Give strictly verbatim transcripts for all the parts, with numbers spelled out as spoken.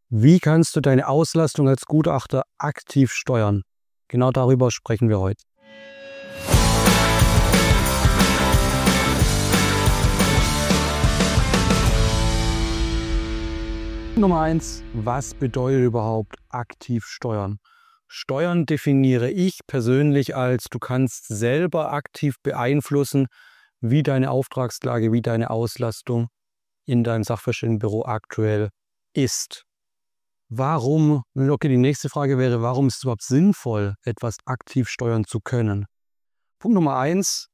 Wie kannst du deine Auslastung als Gutachter aktiv steuern? Genau darüber sprechen wir heute. Nummer eins, was bedeutet überhaupt aktiv steuern? Steuern definiere ich persönlich als, du kannst selber aktiv beeinflussen, wie deine Auftragslage, wie deine Auslastung in deinem Sachverständigenbüro aktuell ist. Warum, okay, die nächste Frage wäre, warum ist es überhaupt sinnvoll, etwas aktiv steuern zu können? Punkt Nummer eins,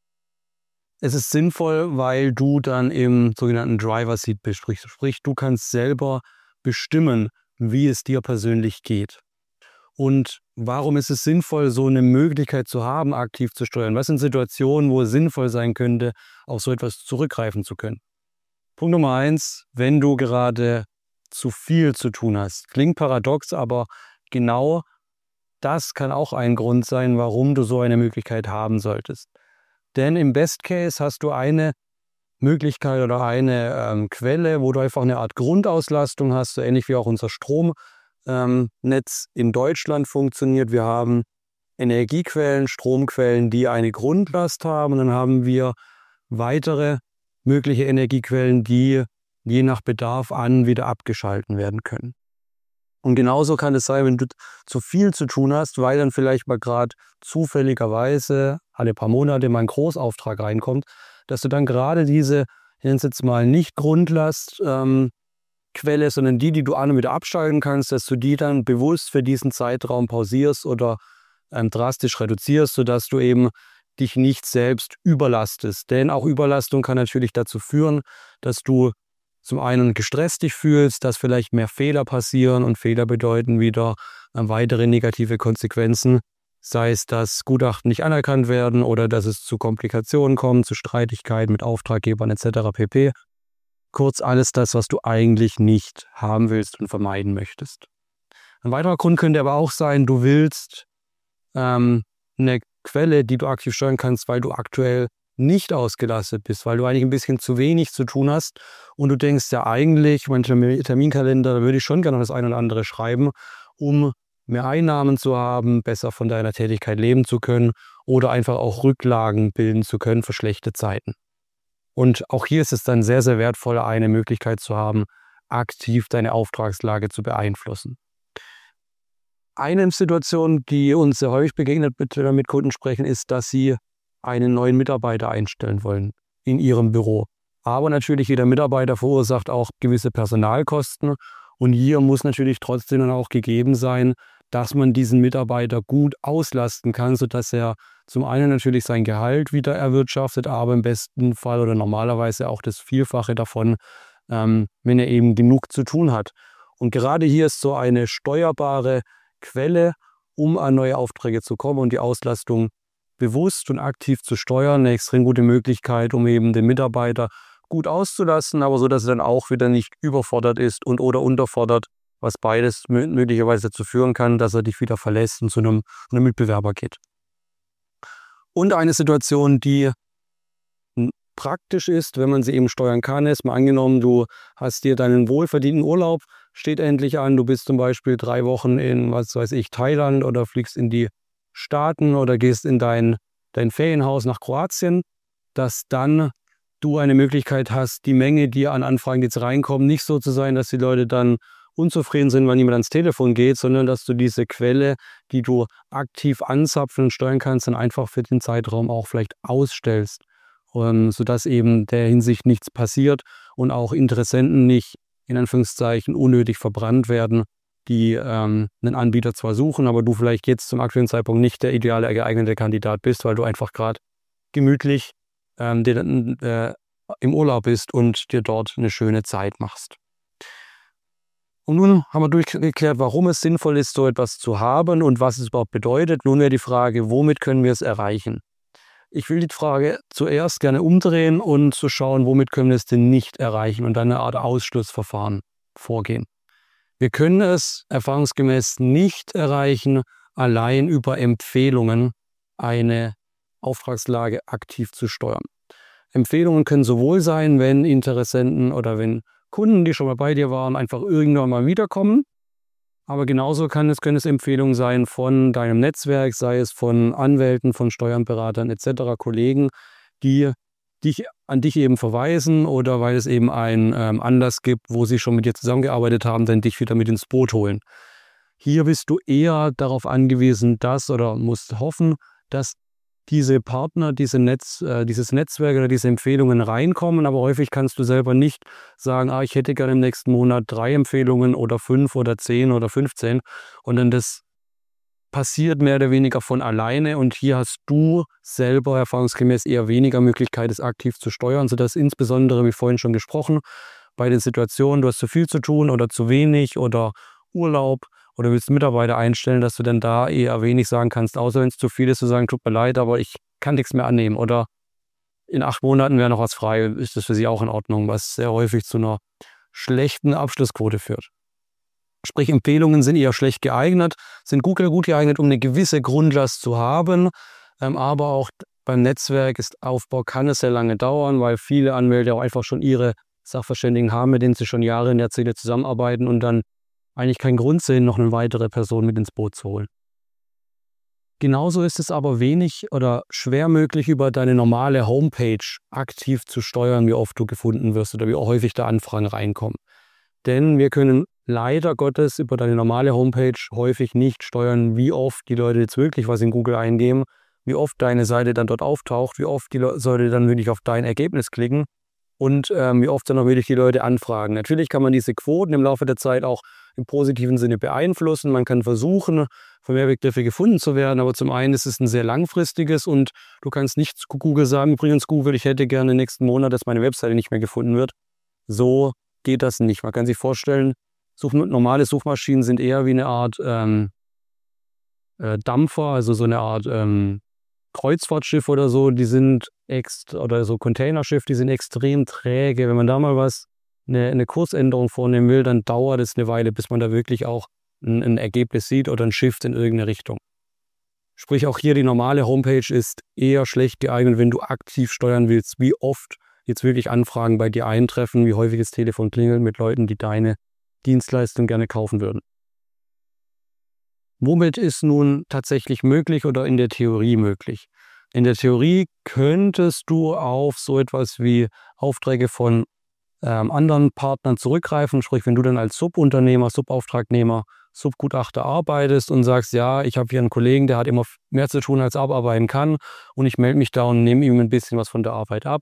es ist sinnvoll, weil du dann im sogenannten Driver Seat bist, sprich, sprich, du kannst selber bestimmen, wie es dir persönlich geht. Und warum ist es sinnvoll, so eine Möglichkeit zu haben, aktiv zu steuern? Was sind Situationen, wo es sinnvoll sein könnte, auf so etwas zurückgreifen zu können? Punkt Nummer eins, wenn du gerade zu viel zu tun hast. Klingt paradox, aber genau das kann auch ein Grund sein, warum du so eine Möglichkeit haben solltest. Denn im Best Case hast du eine Möglichkeit oder eine ähm, Quelle, wo du einfach eine Art Grundauslastung hast, so ähnlich wie auch unser Stromnetz ähm, in Deutschland funktioniert. Wir haben Energiequellen, Stromquellen, die eine Grundlast haben, und dann haben wir weitere mögliche Energiequellen, die je nach Bedarf an wieder abgeschalten werden können. Und genauso kann es sein, wenn du zu viel zu tun hast, weil dann vielleicht mal gerade zufälligerweise alle paar Monate mal ein Großauftrag reinkommt, dass du dann gerade diese, ich nenne es jetzt mal nicht Grundlast, ähm, Quelle, sondern die, die du an und wieder abschalten kannst, dass du die dann bewusst für diesen Zeitraum pausierst oder ähm, drastisch reduzierst, sodass du eben dich nicht selbst überlastest. Denn auch Überlastung kann natürlich dazu führen, dass du zum einen gestresst dich fühlst, dass vielleicht mehr Fehler passieren, und Fehler bedeuten wieder äh, weitere negative Konsequenzen, sei es, dass Gutachten nicht anerkannt werden oder dass es zu Komplikationen kommt, zu Streitigkeiten mit Auftraggebern et cetera pp. Kurz alles das, was du eigentlich nicht haben willst und vermeiden möchtest. Ein weiterer Grund könnte aber auch sein, du willst ähm, eine Quelle, die du aktiv steuern kannst, weil du aktuell nicht ausgelastet bist, weil du eigentlich ein bisschen zu wenig zu tun hast und du denkst ja eigentlich, mein Terminkalender, da würde ich schon gerne noch das eine oder andere schreiben, um mehr Einnahmen zu haben, besser von deiner Tätigkeit leben zu können oder einfach auch Rücklagen bilden zu können für schlechte Zeiten. Und auch hier ist es dann sehr, sehr wertvoll, eine Möglichkeit zu haben, aktiv deine Auftragslage zu beeinflussen. Eine Situation, die uns sehr häufig begegnet, wenn wir mit Kunden sprechen, ist, dass sie einen neuen Mitarbeiter einstellen wollen in ihrem Büro. Aber natürlich, jeder Mitarbeiter verursacht auch gewisse Personalkosten, und hier muss natürlich trotzdem dann auch gegeben sein, dass man diesen Mitarbeiter gut auslasten kann, sodass er zum einen natürlich sein Gehalt wieder erwirtschaftet, aber im besten Fall oder normalerweise auch das Vielfache davon, ähm, wenn er eben genug zu tun hat. Und gerade hier ist so eine steuerbare Quelle, um an neue Aufträge zu kommen und die Auslastung bewusst und aktiv zu steuern, eine extrem gute Möglichkeit, um eben den Mitarbeiter gut auszulasten, aber so, dass er dann auch wieder nicht überfordert ist und oder unterfordert, was beides möglicherweise dazu führen kann, dass er dich wieder verlässt und zu einem, einem Mitbewerber geht. Und eine Situation, die praktisch ist, wenn man sie eben steuern kann, ist mal angenommen, du hast dir deinen wohlverdienten Urlaub, steht endlich an, du bist zum Beispiel drei Wochen in, was weiß ich, Thailand oder fliegst in die Staaten oder gehst in dein, dein Ferienhaus nach Kroatien, dass dann du eine Möglichkeit hast, die Menge, die an Anfragen jetzt reinkommen, nicht so zu sein, dass die Leute dann unzufrieden sind, wenn jemand ans Telefon geht, sondern dass du diese Quelle, die du aktiv anzapfen und steuern kannst, dann einfach für den Zeitraum auch vielleicht ausstellst, um, sodass eben der Hinsicht nichts passiert und auch Interessenten nicht in Anführungszeichen unnötig verbrannt werden, die ähm, einen Anbieter zwar suchen, aber du vielleicht jetzt zum aktuellen Zeitpunkt nicht der ideale geeignete Kandidat bist, weil du einfach gerade gemütlich ähm, den, äh, im Urlaub bist und dir dort eine schöne Zeit machst. Und nun haben wir durchgeklärt, warum es sinnvoll ist, so etwas zu haben und was es überhaupt bedeutet. Nun wäre die Frage, womit können wir es erreichen? Ich will die Frage zuerst gerne umdrehen und zu schauen, womit können wir es denn nicht erreichen und dann eine Art Ausschlussverfahren vorgehen. Wir können es erfahrungsgemäß nicht erreichen, allein über Empfehlungen eine Auftragslage aktiv zu steuern. Empfehlungen können sowohl sein, wenn Interessenten oder wenn Kunden, die schon mal bei dir waren, einfach irgendwann mal wiederkommen. Aber genauso kann es, können es Empfehlungen sein von deinem Netzwerk, sei es von Anwälten, von Steuerberatern et cetera, Kollegen, die dich an dich eben verweisen oder weil es eben einen ähm, Anlass gibt, wo sie schon mit dir zusammengearbeitet haben, dann dich wieder mit ins Boot holen. Hier bist du eher darauf angewiesen, dass oder musst hoffen, dass diese Partner, diese Netz, äh, dieses Netzwerk oder diese Empfehlungen reinkommen, aber häufig kannst du selber nicht sagen, ah, ich hätte gerne im nächsten Monat drei Empfehlungen oder fünf oder zehn oder fünfzehn und dann das passiert mehr oder weniger von alleine und hier hast du selber erfahrungsgemäß eher weniger Möglichkeit, es aktiv zu steuern, sodass insbesondere, wie vorhin schon gesprochen, bei den Situationen, du hast zu viel zu tun oder zu wenig oder Urlaub oder willst Mitarbeiter einstellen, dass du dann da eher wenig sagen kannst, außer wenn es zu viel ist, zu sagen, tut mir leid, aber ich kann nichts mehr annehmen oder in acht Monaten wäre noch was frei, ist das für sie auch in Ordnung, was sehr häufig zu einer schlechten Abschlussquote führt. Sprich, Empfehlungen sind eher schlecht geeignet, sind Google gut geeignet, um eine gewisse Grundlast zu haben, ähm, aber auch beim Netzwerkaufbau kann es sehr lange dauern, weil viele Anwälte auch einfach schon ihre Sachverständigen haben, mit denen sie schon Jahre und Jahrzehnte zusammenarbeiten und dann eigentlich keinen Grund sehen, noch eine weitere Person mit ins Boot zu holen. Genauso ist es aber wenig oder schwer möglich, über deine normale Homepage aktiv zu steuern, wie oft du gefunden wirst oder wie häufig da Anfragen reinkommen. Denn wir können leider Gottes über deine normale Homepage häufig nicht steuern, wie oft die Leute jetzt wirklich was in Google eingeben, wie oft deine Seite dann dort auftaucht, wie oft die Leute dann wirklich auf dein Ergebnis klicken und ähm, wie oft dann auch wirklich die Leute anfragen. Natürlich kann man diese Quoten im Laufe der Zeit auch im positiven Sinne beeinflussen. Man kann versuchen, für mehr Begriffe gefunden zu werden, aber zum einen ist es ein sehr langfristiges und du kannst nicht zu Google sagen, übrigens Google, ich hätte gerne nächsten Monat, dass meine Webseite nicht mehr gefunden wird. So geht das nicht. Man kann sich vorstellen, Such normale Suchmaschinen sind eher wie eine Art ähm, äh, Dampfer, also so eine Art ähm, Kreuzfahrtschiff oder so, die sind ext oder so Containerschiff, die sind extrem träge. Wenn man da mal was, eine, eine Kursänderung vornehmen will, dann dauert es eine Weile, bis man da wirklich auch ein, ein Ergebnis sieht oder ein Shift in irgendeine Richtung. Sprich, auch hier die normale Homepage ist eher schlecht geeignet, wenn du aktiv steuern willst, wie oft jetzt wirklich Anfragen bei dir eintreffen, wie häufig das Telefon klingelt mit Leuten, die deine Dienstleistung gerne kaufen würden. Womit ist nun tatsächlich möglich oder in der Theorie möglich? In der Theorie könntest du auf so etwas wie Aufträge von ähm, anderen Partnern zurückgreifen, sprich wenn du dann als Subunternehmer, Subauftragnehmer, Subgutachter arbeitest und sagst, ja, ich habe hier einen Kollegen, der hat immer mehr zu tun, als er abarbeiten kann und ich melde mich da und nehme ihm ein bisschen was von der Arbeit ab.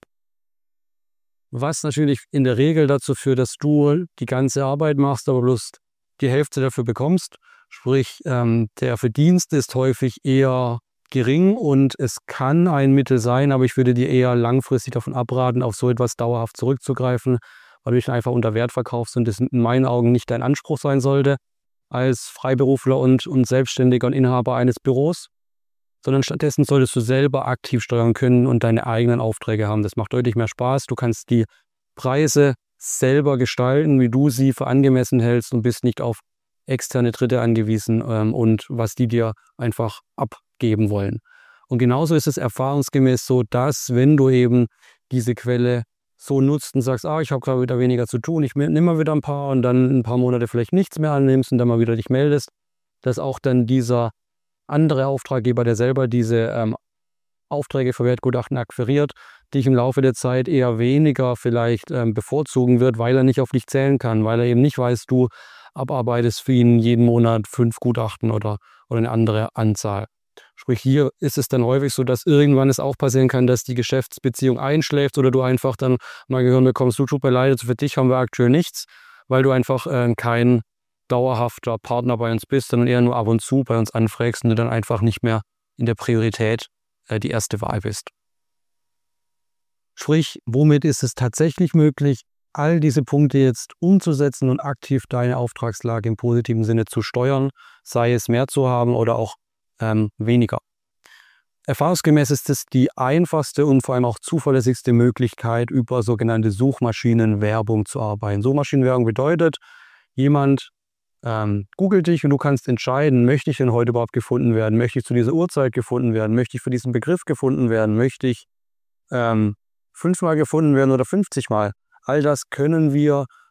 Was natürlich in der Regel dazu führt, dass du die ganze Arbeit machst, aber bloß die Hälfte dafür bekommst. Sprich, ähm, der Verdienst ist häufig eher gering und es kann ein Mittel sein, aber ich würde dir eher langfristig davon abraten, auf so etwas dauerhaft zurückzugreifen, weil du dich einfach unter Wert verkaufst und das in meinen Augen nicht dein Anspruch sein sollte als Freiberufler und, und Selbstständiger und Inhaber eines Büros, sondern stattdessen solltest du selber aktiv steuern können und deine eigenen Aufträge haben. Das macht deutlich mehr Spaß. Du kannst die Preise selber gestalten, wie du sie für angemessen hältst und bist nicht auf externe Dritte angewiesen ähm, und was die dir einfach abgeben wollen. Und genauso ist es erfahrungsgemäß so, dass wenn du eben diese Quelle so nutzt und sagst, ah, ich habe gerade wieder weniger zu tun, ich nehme mal wieder ein paar und dann ein paar Monate vielleicht nichts mehr annimmst und dann mal wieder dich meldest, dass auch dann dieser andere Auftraggeber, der selber diese ähm, Aufträge für Wertgutachten akquiriert, dich im Laufe der Zeit eher weniger vielleicht ähm, bevorzugen wird, weil er nicht auf dich zählen kann, weil er eben nicht weiß, du abarbeitest für ihn jeden Monat fünf Gutachten oder, oder eine andere Anzahl. Sprich, hier ist es dann häufig so, dass irgendwann es auch passieren kann, dass die Geschäftsbeziehung einschläft oder du einfach dann mal gehört bekommst, du, tut mir leid, für dich haben wir aktuell nichts, weil du einfach äh, kein dauerhafter Partner bei uns bist, sondern eher nur ab und zu bei uns anfragst und du dann einfach nicht mehr in der Priorität äh, die erste Wahl bist. Sprich, womit ist es tatsächlich möglich, all diese Punkte jetzt umzusetzen und aktiv deine Auftragslage im positiven Sinne zu steuern, sei es mehr zu haben oder auch ähm, weniger. Erfahrungsgemäß ist es die einfachste und vor allem auch zuverlässigste Möglichkeit, über sogenannte Suchmaschinenwerbung zu arbeiten. Suchmaschinenwerbung bedeutet, jemand ähm, googelt dich und du kannst entscheiden, möchte ich denn heute überhaupt gefunden werden, möchte ich zu dieser Uhrzeit gefunden werden, möchte ich für diesen Begriff gefunden werden, möchte ich ähm, fünfmal gefunden werden oder fünfzig Mal. All das können wir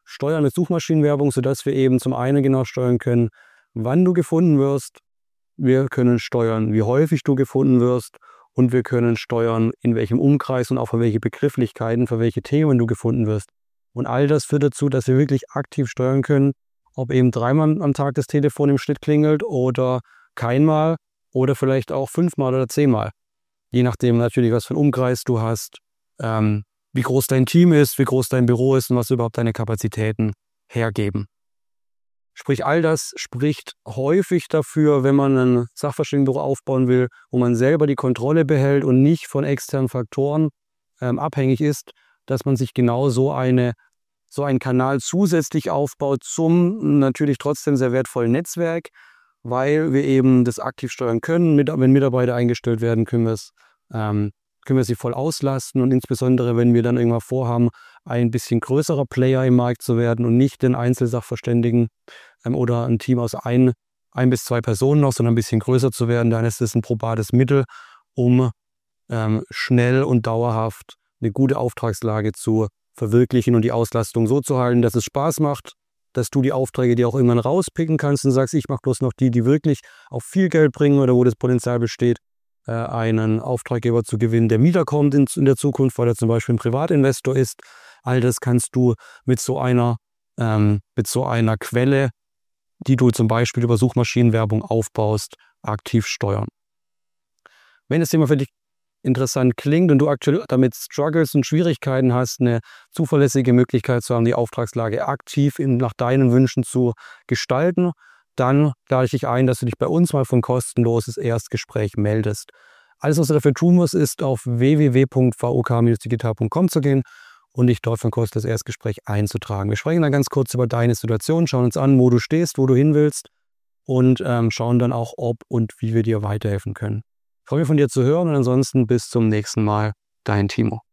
steuern mit Suchmaschinenwerbung, sodass wir eben zum einen genau steuern können, wann du gefunden wirst. Wir können steuern, wie häufig du gefunden wirst. Und wir können steuern, in welchem Umkreis und auch für welche Begrifflichkeiten, für welche Themen du gefunden wirst. Und all das führt dazu, dass wir wirklich aktiv steuern können, ob eben dreimal am Tag das Telefon im Schnitt klingelt oder keinmal oder vielleicht auch fünfmal oder zehnmal. Je nachdem natürlich, was für einen Umkreis du hast, ähm, wie groß dein Team ist, wie groß dein Büro ist und was überhaupt deine Kapazitäten hergeben. Sprich, all das spricht häufig dafür, wenn man ein Sachverständigenbüro aufbauen will, wo man selber die Kontrolle behält und nicht von externen Faktoren ähm, abhängig ist, dass man sich genau so, eine, so einen Kanal zusätzlich aufbaut zum natürlich trotzdem sehr wertvollen Netzwerk, weil wir eben das aktiv steuern können. Mit, wenn Mitarbeiter eingestellt werden, können wir es ähm, können wir sie voll auslasten und insbesondere, wenn wir dann irgendwann vorhaben, ein bisschen größerer Player im Markt zu werden und nicht den Einzelsachverständigen ähm, oder ein Team aus ein, ein bis zwei Personen noch, sondern ein bisschen größer zu werden, dann ist es ein probates Mittel, um ähm, schnell und dauerhaft eine gute Auftragslage zu verwirklichen und die Auslastung so zu halten, dass es Spaß macht, dass du die Aufträge dir auch irgendwann rauspicken kannst und sagst, ich mache bloß noch die, die wirklich auf viel Geld bringen oder wo das Potenzial besteht, einen Auftraggeber zu gewinnen, der wiederkommt in, in der Zukunft, weil er zum Beispiel ein Privatinvestor ist. All das kannst du mit so einer, ähm, mit so einer Quelle, die du zum Beispiel über Suchmaschinenwerbung aufbaust, aktiv steuern. Wenn das Thema für dich interessant klingt und du aktuell damit struggles und Schwierigkeiten hast, eine zuverlässige Möglichkeit zu haben, die Auftragslage aktiv in, nach deinen Wünschen zu gestalten, dann lade ich dich ein, dass du dich bei uns mal für ein kostenloses Erstgespräch meldest. Alles, was du dafür tun musst, ist auf w w w punkt v o k Bindestrich digital punkt com zu gehen und dich dort für ein kostenloses Erstgespräch einzutragen. Wir sprechen dann ganz kurz über deine Situation, schauen uns an, wo du stehst, wo du hin willst und ähm, schauen dann auch, ob und wie wir dir weiterhelfen können. Ich freue mich, von dir zu hören und ansonsten bis zum nächsten Mal. Dein Timo.